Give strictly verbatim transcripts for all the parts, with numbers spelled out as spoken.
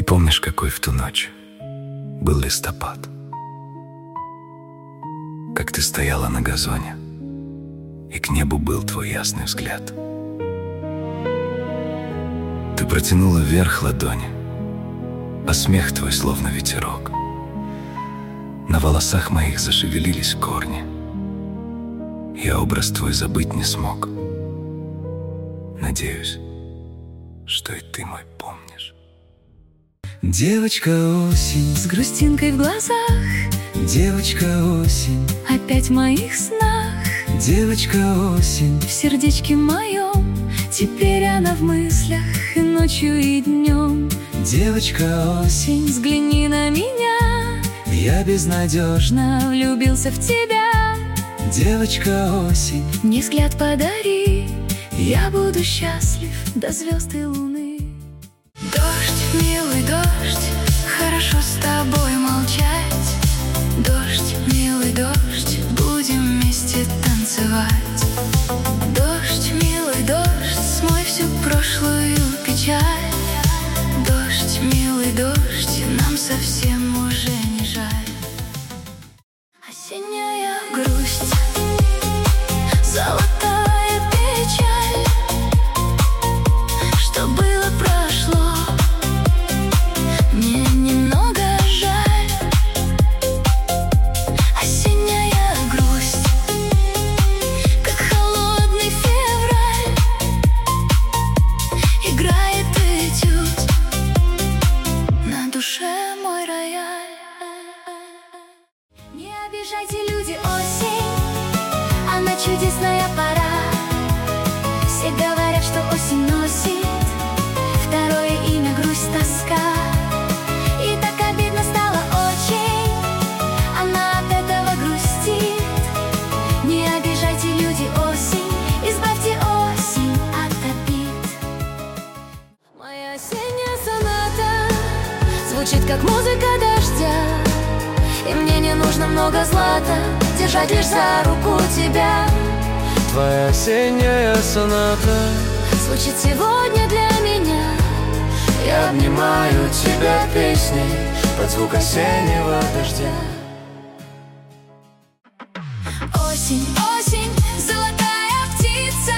помнишь, какой в ту ночь был листопад? Как ты стояла на газоне, и к небу был твой ясный взгляд. Ты протянула вверх ладони, а смех твой словно ветерок. На волосах моих зашевелились корни. Я образ твой забыть не смог. Надеюсь, что и ты мой помнишь. Девочка осень с грустинкой в глазах, девочка осень опять в моих снах, девочка осень в сердечке моем. Теперь она в мыслях и ночью, и днем. девочка осень, взгляни на меня, я безнадежно влюбился в тебя. Девочка осень, мне взгляд подари, я буду счастлив до звезд и луны. Дождь, милый дождь, хорошо с тобой молчать. Дождь, милый дождь, будем вместе танцевать. Дождь, милый дождь, смой всю прошлую печаль. Дождь, милый дождь, нам совсем уже не жаль. Осенняя грусть, золотая печаль. Что было, прошло, мне немного жаль. Осенняя грусть, как холодный февраль, играет этюд, на душе мой рояль. Не обижайте, люди, осень, она чудесная пора. Все говорят, что осень носит второе имя грусть, тоска. И так обидно стало очень, она от этого грустит. Не обижайте, люди, осень, избавьте осень от обид. Моя осенняя соната звучит как музыка дождя, и мне не нужно много злата, держать лишь за руку тебя. твоя осенняя соната Звучит сегодня для меня. Я обнимаю тебя песней под звук осеннего дождя. Осень, осень, золотая птица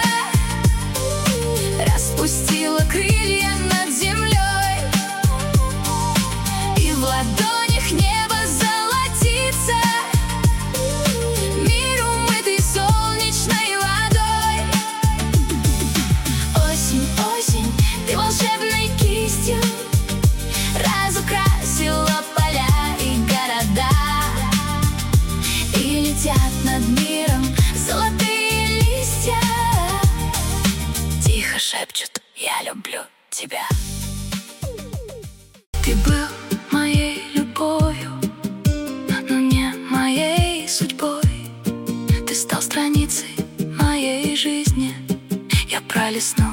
распустила крылья над землей, и в ладонях небо золотится, мир умытый солнечной водой. Осень, осень, ты волшебной кистью разукрасила поля и города, и летят над миром золотые листья, тихо шепчут: я люблю тебя. Ты был моей любовью, но не моей судьбой. Ты стал страницей моей жизни, я пролистну